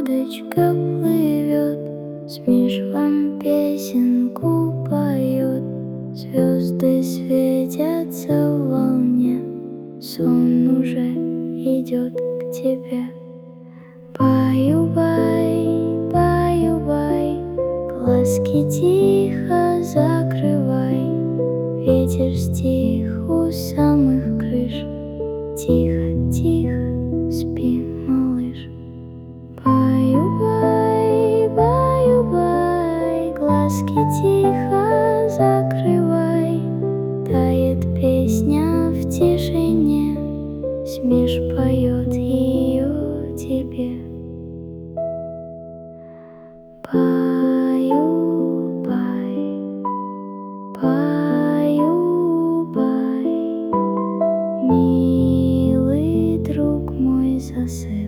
лодочка плывет, Смеж вам песенку поет. Звезды светятся в волне, сон уже идет к тебе. Баю-бай, баю-бай, глазки тихо закрывай. Ветер стих у самых крыш, тихо, тихо, спи, малыш. Баю-бай, баю-бай, глазки тихо закрывай. Тает песня в тишине, Смеж поет ее тебе. Баю-бай, баю-бай, милый друг мой, засыпай.